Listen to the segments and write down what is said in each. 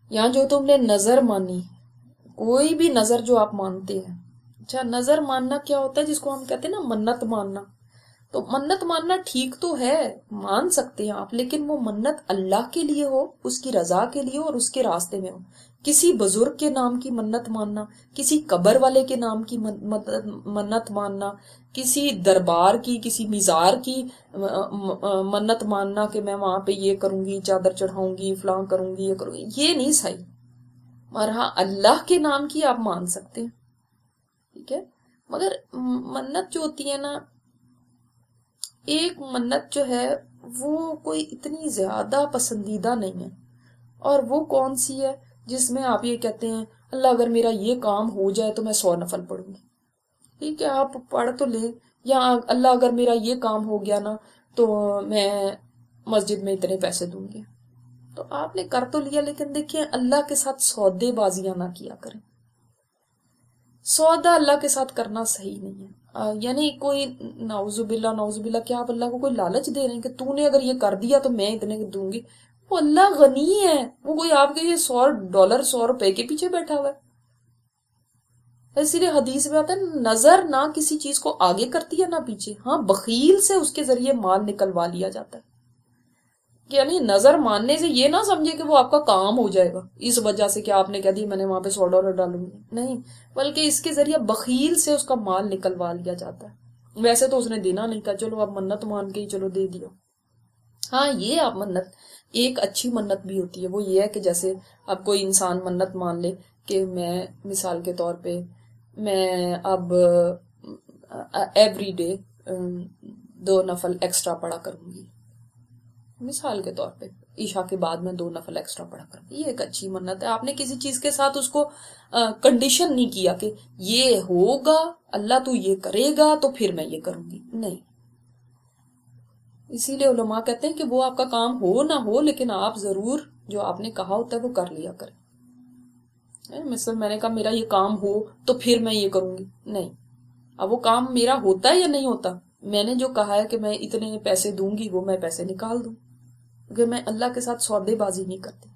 یا جو تم نے نظر مانی، کوئی بھی نظر جو آپ مانتے ہیں. اچھا، نظر ماننا کیا ہوتا ہے؟ جس کو ہم کہتے ہیں نا منت ماننا. تو منت ماننا ٹھیک تو ہے، مان سکتے ہیں آپ، لیکن وہ منت اللہ کے لیے ہو، اس کی رضا کے لیے اور اس کے راستے میں ہو. کسی بزرگ کے نام کی منت ماننا، کسی قبر والے کے نام کی منت ماننا، کسی دربار کی، کسی مزار کی منت ماننا کہ میں وہاں پہ یہ کروں گی، چادر چڑھاؤں گی، فلاں کروں گی، یہ کروں گی، یہ نہیں صحیح. اور ہاں، اللہ کے نام کی آپ مان سکتے ہیں، ٹھیک ہے. مگر منت جو ہوتی ہے نا، ایک منت جو ہے وہ کوئی اتنی زیادہ پسندیدہ نہیں ہے. اور وہ کون سی ہے؟ جس میں آپ یہ کہتے ہیں اللہ اگر میرا یہ کام ہو جائے تو میں 100 نفل پڑھوں گی. ٹھیک ہے، آپ پڑھ تو لیں. یا اللہ اگر میرا یہ کام ہو گیا نا تو میں مسجد میں اتنے پیسے دوں گی. تو آپ نے کر تو لیا، لیکن دیکھیں اللہ کے ساتھ سودے بازیاں نہ کیا کریں. سودا اللہ کے ساتھ کرنا صحیح نہیں ہے. یعنی کوئی نعوذ باللہ نعوذ باللہ، کیا آپ اللہ کو کوئی لالچ دے رہے ہیں کہ تو نے اگر یہ کر دیا تو میں اتنے دوں گی؟ وہ اللہ غنی ہے، وہ کوئی آپ کے یہ $100 $100 کے پیچھے بیٹھا ہوا ہے. اسی لیے حدیث میں آتا ہے نظر نہ کسی چیز کو آگے کرتی ہے نہ پیچھے. ہاں، بخیل سے اس کے ذریعے مال نکلوا لیا جاتا ہے. یعنی نظر ماننے سے یہ نہ سمجھے کہ وہ آپ کا کام ہو جائے گا اس وجہ سے کہ آپ نے کہہ دی میں نے وہاں پہ $100 ڈالوں گی، نہیں، بلکہ اس کے ذریعے بخیل سے اس کا مال نکلوا لیا جاتا ہے. ویسے تو اس نے دینا نہیں تھا، چلو اب منت مان کے ہی چلو دے دیا. ہاں، یہ آپ منت، ایک اچھی منت بھی ہوتی ہے، وہ یہ ہے کہ جیسے اب کوئی انسان منت مان لے کہ میں مثال کے طور پہ میں اب ایوری ڈے 2 نفل ایکسٹرا پڑھا کروں گی. مثال کے طور پہ عشاء کے بعد میں 2 نفل ایکسٹرا پڑھا کروں گی. یہ ایک اچھی منت ہے. آپ نے کسی چیز کے ساتھ اس کو کنڈیشن نہیں کیا کہ یہ ہوگا، اللہ تو یہ کرے گا تو پھر میں یہ کروں گی، نہیں. اسی لیے علماء کہتے ہیں کہ وہ آپ کا کام ہو نہ ہو، لیکن آپ ضرور جو آپ نے کہا ہوتا ہے وہ کر لیا کریں. مثلا میں نے کہا میرا یہ کام ہو تو پھر میں یہ کروں گی، نہیں. اب وہ کام میرا ہوتا ہے یا نہیں ہوتا، میں نے جو کہا ہے کہ میں اتنے پیسے دوں گی وہ میں پیسے نکال دوں، کیونکہ میں اللہ کے ساتھ سودے بازی نہیں کرتی.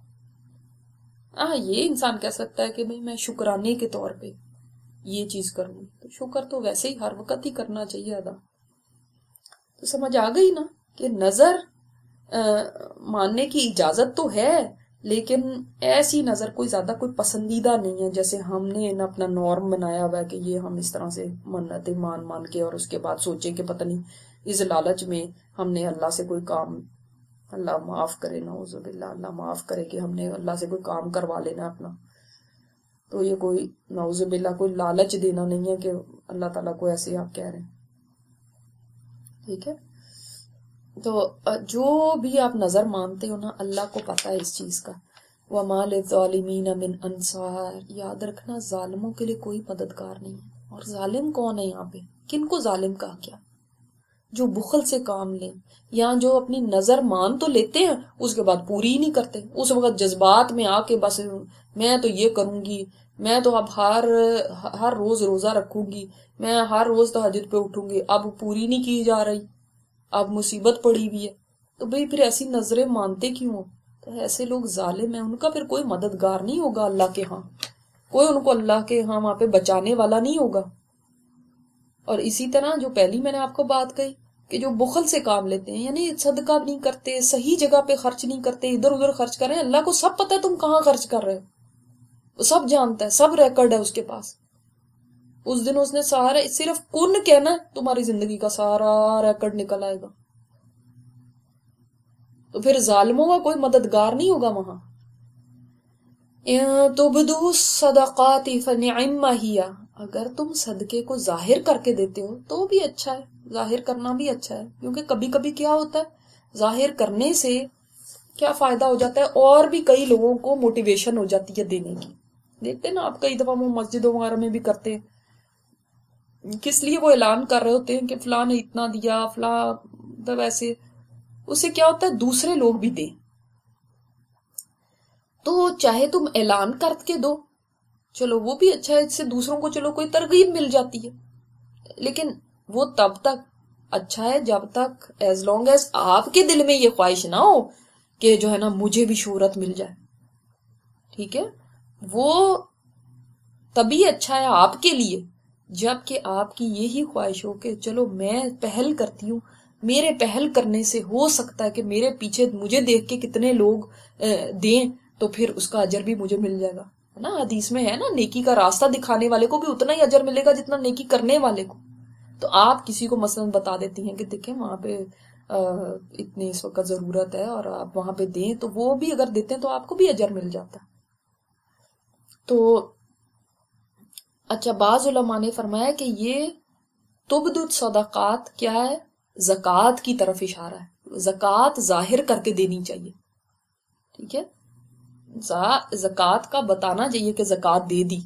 یہ انسان کہہ سکتا ہے کہ میں شکرانے کے طور پہ یہ چیز کروں گی، تو شکر تو ویسے ہی ہر وقت ہی کرنا چاہیے ادا. تو سمجھ آ گئی نا کہ نظر ماننے کی اجازت تو ہے، لیکن ایسی نظر کوئی زیادہ کوئی پسندیدہ نہیں ہے جیسے ہم نے اپنا نارم بنایا ہوا ہے کہ یہ ہم اس طرح سے منتیں مان کے اور اس کے بعد سوچیں کہ پتہ نہیں اس لالچ میں ہم نے اللہ سے کوئی کام، اللہ معاف کرے، نعوذ باللہ، اللہ معاف کرے کہ ہم نے اللہ سے کوئی کام کروا لینا اپنا. تو یہ کوئی نعوذ باللہ کوئی لالچ دینا نہیں ہے کہ اللہ تعالیٰ کو ایسے آپ کہہ رہے ہیں. ٹھیک ہے، تو جو بھی آپ نظر مانتے ہو نا، اللہ کو پتہ ہے اس چیز کا. وَمَا لِلظَّالِمِينَ مِنْ أَنصَارٍ، یاد رکھنا ظالموں کے لیے کوئی مددگار نہیں ہے. اور ظالم کون ہے یہاں پہ؟ کن کو ظالم کہا کیا؟ جو بخل سے کام لیں، یا جو اپنی نظر مان تو لیتے ہیں اس کے بعد پوری ہی نہیں کرتے. اس وقت جذبات میں آ کے بس میں تو یہ کروں گی، میں تو اب ہر روز روزہ رکھوں گی، میں ہر روز تہجد پہ اٹھوں گی، اب پوری نہیں کی جا رہی، اب مصیبت پڑی ہوئی ہے. تو بھئی پھر ایسی نظریں مانتے کیوں ہو؟ تو ایسے لوگ ظالم ہیں، ان کا پھر کوئی مددگار نہیں ہوگا اللہ کے ہاں، کوئی ان کو اللہ کے ہاں وہاں پہ بچانے والا نہیں ہوگا. اور اسی طرح جو پہلی میں نے آپ کو بات کہی کہ جو بخل سے کام لیتے ہیں، یعنی صدقہ نہیں کرتے، صحیح جگہ پہ خرچ نہیں کرتے، ادھر ادھر خرچ کر رہے ہیں، اللہ کو سب پتہ ہے تم کہاں خرچ کر رہے ہو، وہ سب جانتا ہے، سب ریکارڈ ہے اس کے پاس. اس دن اس نے سارے صرف کن کہنا ہے، تمہاری زندگی کا سارا ریکارڈ نکل آئے گا. تو پھر ظالموں کا کوئی مددگار نہیں ہوگا وہاں. تبدو الصدقات فنعم ہی، اگر تم صدقے کو ظاہر کر کے دیتے ہو تو بھی اچھا ہے، ظاہر کرنا بھی اچھا ہے. کیونکہ کبھی کبھی کیا ہوتا ہے، ظاہر کرنے سے کیا فائدہ ہو جاتا ہے، اور بھی کئی لوگوں کو موٹیویشن ہو جاتی ہے دینے کی. دیکھتے ہیں نا آپ، کئی دفعہ وہ مسجدوں وغیرہ میں بھی کرتے ہیں، کس لیے وہ اعلان کر رہے ہوتے ہیں کہ فلاں نے اتنا دیا، فلاں، مطلب ایسے اس سے کیا ہوتا ہے دوسرے لوگ بھی دیں. تو چاہے تم اعلان کر کے دو، چلو وہ بھی اچھا ہے، اس سے دوسروں کو چلو کوئی ترغیب مل جاتی ہے، لیکن وہ تب تک اچھا ہے جب تک ایز لانگ ایز آپ کے دل میں یہ خواہش نہ ہو کہ جو ہے نا مجھے بھی شہرت مل جائے. ٹھیک ہے، وہ تبھی اچھا ہے آپ کے لیے جب کہ آپ کی یہی خواہش ہو کہ چلو میں پہل کرتی ہوں، میرے پہل کرنے سے ہو سکتا ہے کہ میرے پیچھے مجھے دیکھ کے کتنے لوگ دیں، تو پھر اس کا اجر بھی مجھے مل جائے گا، ہے نا؟ حدیث میں ہے نا، نیکی کا راستہ دکھانے والے کو بھی اتنا ہی اجر ملے گا جتنا نیکی کرنے والے کو۔ تو آپ کسی کو مثلاً بتا دیتی ہیں کہ دیکھیں وہاں پہ اتنی اس وقت ضرورت ہے اور آپ وہاں پہ دیں، تو وہ بھی اگر دیتے ہیں تو آپ کو بھی اجر مل جاتا ہے۔ تو اچھا، بعض علماء نے فرمایا کہ یہ تبدو صدقات کیا ہے؟ زکوٰۃ کی طرف اشارہ ہے، زکوٰۃ ظاہر کر کے دینی چاہیے، ٹھیک ہے، زکوٰۃ کا بتانا چاہیے کہ زکوٰۃ دے دی،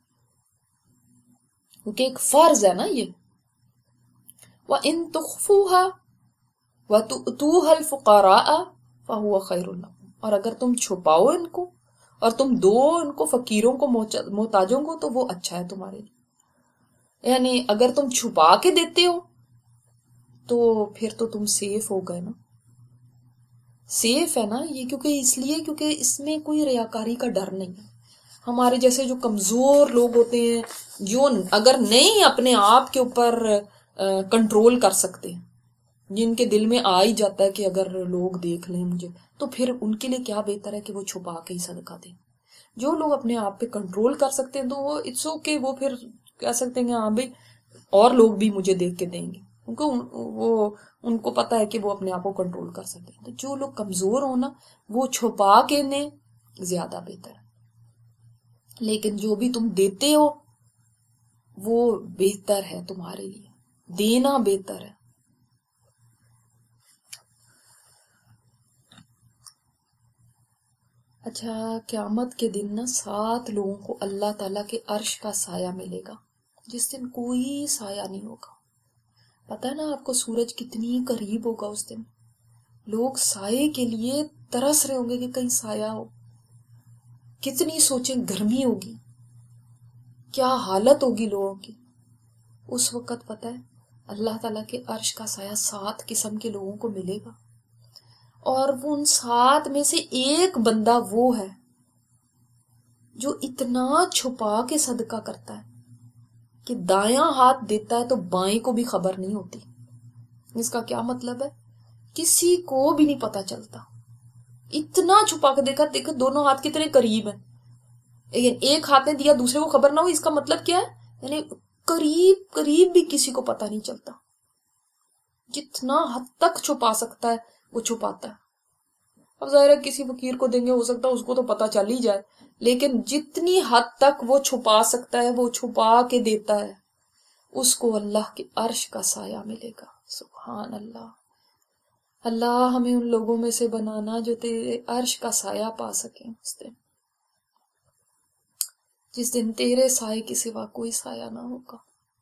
کیونکہ ایک فرض ہے نا یہ۔ وَإِن تُخْفُوهَا وَتُؤْتُوهَا الْفُقَرَاءَ فَهُوَ خَيْرٌ لَكُمْ، اور اگر تم چھپاؤ ان کو اور تم دو ان کو فقیروں کو محتاجوں کو تو وہ اچھا ہے تمہارے لیے، یعنی اگر تم چھپا کے دیتے ہو تو پھر تو تم سیف ہو گئے نا، سیف ہے نا یہ، کیونکہ اس لیے کیونکہ اس میں کوئی ریاکاری کا ڈر نہیں ہے۔ ہمارے جیسے جو کمزور لوگ ہوتے ہیں، جو اگر نہیں اپنے آپ کے اوپر کنٹرول کر سکتے، جن کے دل میں آ ہی جاتا ہے کہ اگر لوگ دیکھ لیں مجھے، تو پھر ان کے لیے کیا بہتر ہے کہ وہ چھپا کے ہی صدقہ دیں۔ جو لوگ اپنے آپ پہ کنٹرول کر سکتے ہیں تو وہ اٹس اوکے، وہ پھر کہہ سکتے ہیں کہ ہاں بھائی اور لوگ بھی مجھے دیکھ کے دیں گے، کیونکہ وہ ان کو پتا ہے کہ وہ اپنے آپ کو کنٹرول کر سکتے ہیں۔ تو جو لوگ کمزور ہو نا، وہ چھپا کے دیں زیادہ بہتر ہے، لیکن جو بھی تم دیتے ہو وہ بہتر ہے تمہارے لیے، دینا بہتر ہے۔ اچھا، قیامت کے دن نا 7 لوگوں کو اللہ تعالیٰ کے عرش کا سایہ ملے گا، جس دن کوئی سایہ نہیں ہوگا۔ پتہ ہے نا آپ کو سورج کتنی قریب ہوگا اس دن، لوگ سائے کے لیے ترس رہے ہوں گے کہ کہیں سایہ ہو، کتنی سوچیں گرمی ہوگی، کیا حالت ہوگی لوگوں کی اس وقت۔ پتہ ہے اللہ تعالیٰ کے عرش کا سایہ 7 قسم کے لوگوں کو ملے گا، اور وہ ان 7 میں سے ایک بندہ وہ ہے جو اتنا چھپا کے صدقہ کرتا ہے کہ دایاں ہاتھ دیتا ہے تو بائیں کو بھی خبر نہیں ہوتی۔ اس کا کیا مطلب ہے؟ کسی کو بھی نہیں پتا چلتا، اتنا چھپا کے دیکھا دونوں ہاتھ کتنے قریب ہیں، لیکن ایک ہاتھ نے دیا دوسرے کو خبر نہ ہوئی۔ اس کا مطلب کیا ہے؟ یعنی قریب قریب بھی کسی کو پتا نہیں چلتا، جتنا حد تک چھپا سکتا ہے وہ چھپاتا ہے۔ اب ظاہر ہے کسی فقیر کو دیں گے، ہو سکتا ہے اس کو تو پتا چل ہی جائے، لیکن جتنی حد تک وہ چھپا سکتا ہے وہ چھپا کے دیتا ہے، اس کو اللہ کے عرش کا سایہ ملے گا۔ سبحان اللہ، اللہ ہمیں ان لوگوں میں سے بنانا جو تیرے عرش کا سایہ پا سکیں اس دن، جس دن تیرے سائے کے سوا کوئی سایہ نہ ہوگا۔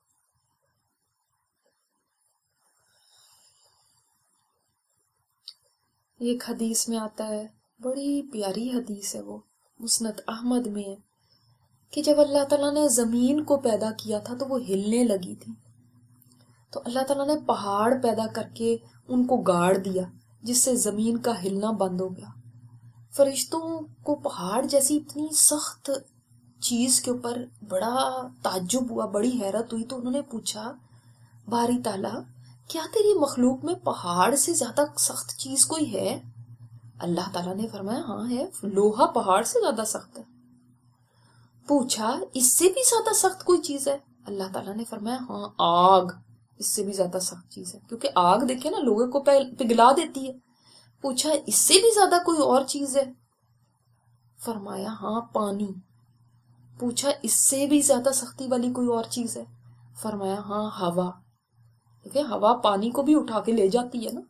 ایک حدیث میں آتا ہے، بڑی پیاری حدیث ہے، وہ مسند احمد میں ہے، کہ جب اللہ تعالیٰ نے زمین کو پیدا کیا تھا تو وہ ہلنے لگی تھی، تو اللہ تعالیٰ نے پہاڑ پیدا کر کے ان کو گاڑ دیا، جس سے زمین کا ہلنا بند ہو گیا۔ فرشتوں کو پہاڑ جیسی اتنی سخت چیز کے اوپر بڑا تعجب ہوا، بڑی حیرت ہوئی، تو انہوں نے پوچھا، باری تعالیٰ کیا تیری مخلوق میں پہاڑ سے زیادہ سخت چیز کوئی ہے؟ اللہ تعالیٰ نے فرمایا ہاں ہے، لوہا پہاڑ سے زیادہ سخت ہے۔ پوچھا اس سے بھی زیادہ سخت کوئی چیز ہے؟ اللہ تعالیٰ نے فرمایا ہاں، آگ اس سے بھی زیادہ سخت چیز ہے، کیونکہ آگ دیکھیں نا لوگوں کو پگھلا دیتی ہے۔ پوچھا اس سے بھی زیادہ کوئی اور چیز ہے؟ فرمایا ہاں، پانی۔ پوچھا اس سے بھی زیادہ سختی والی کوئی اور چیز ہے؟ فرمایا ہاں، ہوا۔ دیکھیں ہوا پانی کو بھی اٹھا کے لے جاتی ہے نا۔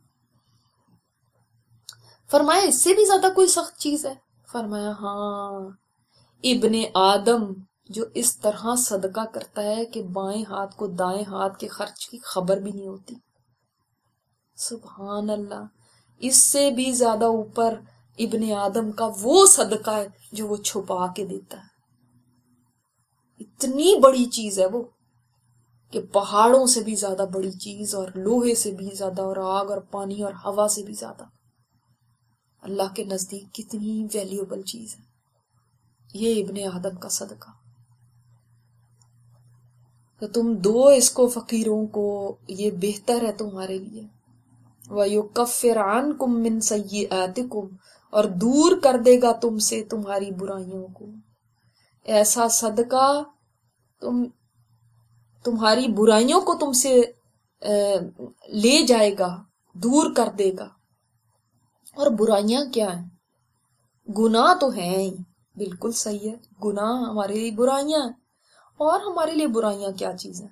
فرمایا اس سے بھی زیادہ کوئی سخت چیز ہے؟ فرمایا ہاں، ابن آدم جو اس طرح صدقہ کرتا ہے کہ بائیں ہاتھ کو دائیں ہاتھ کے خرچ کی خبر بھی نہیں ہوتی۔ سبحان اللہ، اس سے بھی زیادہ اوپر ابن آدم کا وہ صدقہ ہے جو وہ چھپا کے دیتا ہے۔ اتنی بڑی چیز ہے وہ کہ پہاڑوں سے بھی زیادہ بڑی چیز، اور لوہے سے بھی زیادہ، اور آگ اور پانی اور ہوا سے بھی زیادہ اللہ کے نزدیک کتنی ویلیوبل چیز ہے۔ یہ ابن آدم کا صدقہ، تو تم دو اس کو فقیروں کو، یہ بہتر ہے تمہارے لیے۔ وَيُكَفِّرْ عَنْكُمْ مِنْ سَيِّئَاتِكُمْ، اور دور کر دے گا تم سے تمہاری برائیوں کو۔ ایسا صدقہ تمہاری برائیوں کو تم سے لے جائے گا، دور کر دے گا۔ اور برائیاں کیا ہیں؟ گناہ تو ہیں ہی، بالکل صحیح ہے، گناہ ہمارے لیے برائیاں ہیں۔ اور ہمارے لیے برائیاں کیا چیزیں؟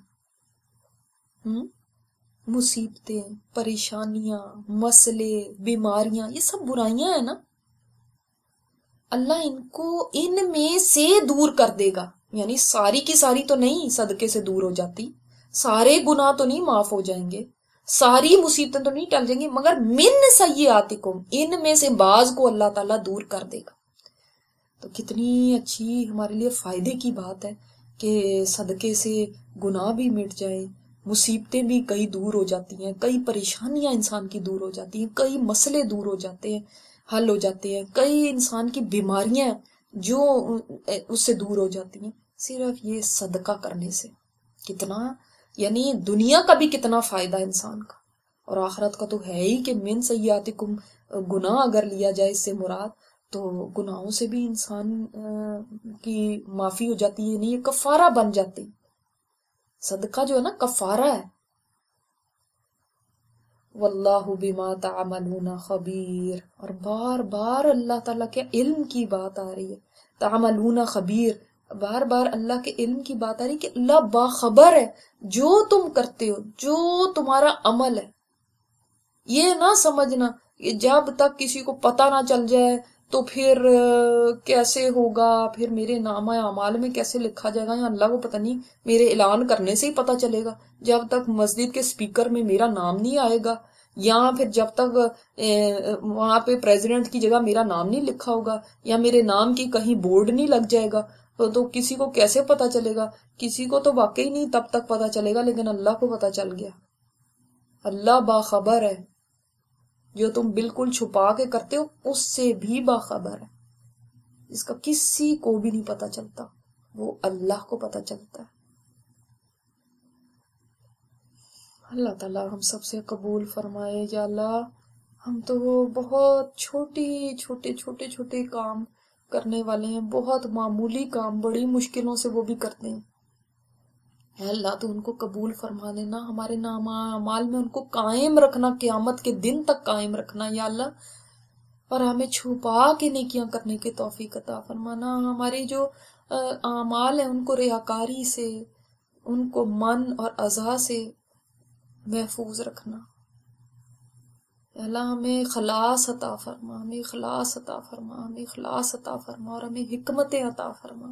مصیبتیں، پریشانیاں، مسئلے، بیماریاں، یہ سب برائیاں ہیں نا۔ اللہ ان کو ان میں سے دور کر دے گا، یعنی ساری کی ساری تو نہیں صدقے سے دور ہو جاتی، سارے گناہ تو نہیں معاف ہو جائیں گے، ساری مصیبتیں تو نہیں ٹل جائیں گی، مگر من سیئاتکم، ان میں سے بعض کو اللہ تعالیٰ دور کر دے گا۔ تو کتنی اچھی ہمارے لیے فائدے کی بات ہے کہ صدقے سے گناہ بھی مٹ جائیں، مصیبتیں بھی کئی دور ہو جاتی ہیں، کئی پریشانیاں انسان کی دور ہو جاتی ہیں، کئی مسئلے دور ہو جاتے ہیں، حل ہو جاتے ہیں، کئی انسان کی بیماریاں جو اس سے دور ہو جاتی ہیں صرف یہ صدقہ کرنے سے۔ کتنا، یعنی دنیا کا بھی کتنا فائدہ انسان کا، اور آخرت کا تو ہے ہی کہ من سیئاتکم، گناہ اگر لیا جائے اس سے مراد تو گناہوں سے بھی انسان کی معافی ہو جاتی ہے، نہیں یہ کفارہ بن جاتی۔ صدقہ جو ہے نا کفارہ ہے۔ واللہ بما تعملون خبیر، اور بار بار اللہ تعالیٰ کے علم کی بات آ رہی ہے، تعملون خبیر، بار بار اللہ کے علم کی بات آ رہی ہے کہ اللہ باخبر ہے جو تم کرتے ہو، جو تمہارا عمل ہے۔ یہ نہ سمجھنا کہ جب تک کسی کو پتہ نہ چل جائے تو پھر کیسے ہوگا، پھر میرے نامہ اعمال میں کیسے لکھا جائے گا، یا اللہ کو پتہ نہیں میرے اعلان کرنے سے ہی پتہ چلے گا، جب تک مسجد کے سپیکر میں میرا نام نہیں آئے گا، یا پھر جب تک وہاں پہ پریزیڈنٹ کی جگہ میرا نام نہیں لکھا ہوگا، یا میرے نام کی کہیں بورڈ نہیں لگ جائے گا، تو کسی کو کیسے پتہ چلے گا؟ کسی کو تو واقعی نہیں تب تک پتہ چلے گا، لیکن اللہ کو پتہ چل گیا۔ اللہ باخبر ہے، جو تم بالکل چھپا کے کرتے ہو اس سے بھی باخبر ہے، اس کا کسی کو بھی نہیں پتہ چلتا، وہ اللہ کو پتہ چلتا ہے۔ اللہ تعالیٰ ہم سب سے قبول فرمائے۔ یا اللہ ہم تو بہت چھوٹے کام کرنے والے ہیں، بہت معمولی کام، بڑی مشکلوں سے وہ بھی کرتے ہیں۔ اے اللہ تو ان کو قبول فرما لینا، ہمارے نامہ اعمال میں ان کو قائم رکھنا، قیامت کے دن تک قائم رکھنا یا اللہ، اور ہمیں چھپا کے نیکیاں کرنے کی توفیق عطا فرمانا۔ ہمارے جو اعمال ہیں ان کو ریاکاری سے، ان کو من اور اذا سے محفوظ رکھنا۔ یا اللہ ہمیں اخلاص عطا فرما، ہمیں اخلاص عطا فرما، ہمیں اخلاص عطا فرما، اور ہمیں حکمت عطا فرما۔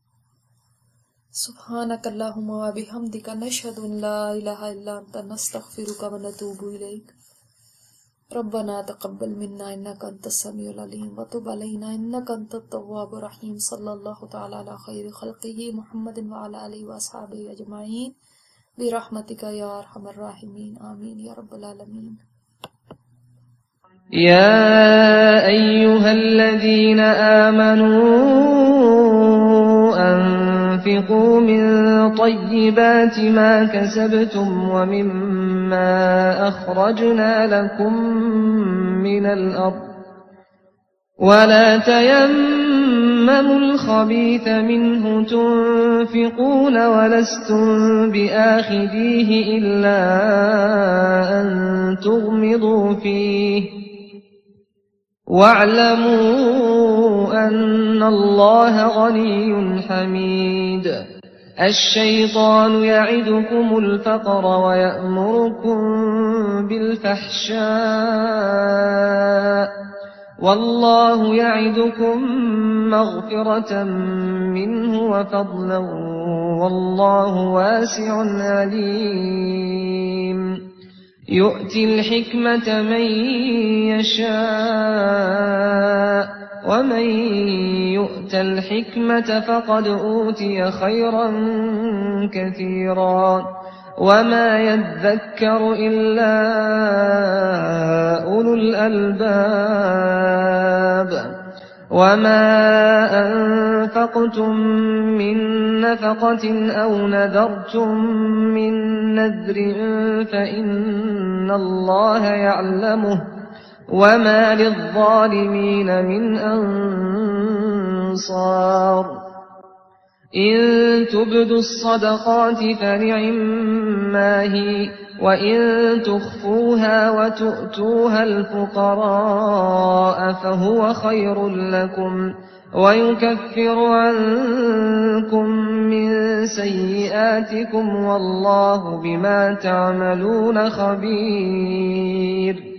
سبحانک اللہم و بحمدک، نشہد ان لا الہ الا انت، نستغفرک و نتوب الیک۔ ربنا تقبل منا انک انت السمیع العلیم وتب علینا انک انت التواب الرحیم۔ صلی اللہ تعالی علی خیر خلقہ محمد وعلی آلہ واصحابہ اجمعین برحمتک یا ارحم الراحمین، آمین یا رب العالمین۔ يا أيها الذين آمنوا أنفقوا من طيبات ما كسبتم ومما أخرجنا لكم من الأرض ولا تيمموا الخبيث منه تنفقون ولستم بآخذيه إلا أن تغمضوا فيه واعلموا أن الله غني حميد الشيطان يعدكم الفقر ويأمركم بالفحشاء والله يعدكم مغفرة منه وفضلا والله واسع عليم يؤتي الحكمة من يشاء ومن يؤت الحكمة فقد أوتي خيرا كثيرا وما يذكر إلا أولو الألباب وما أنفقتم من نفقة أو نذرتم من نذر فإن الله يعلمه وما للظالمين من أنصار إن تبدوا الصدقات فنعما هي وإن تخفوها وتؤتوها الفقراء فهو خير لكم ويكفر عنكم من سيئاتكم والله بما تعملون خبير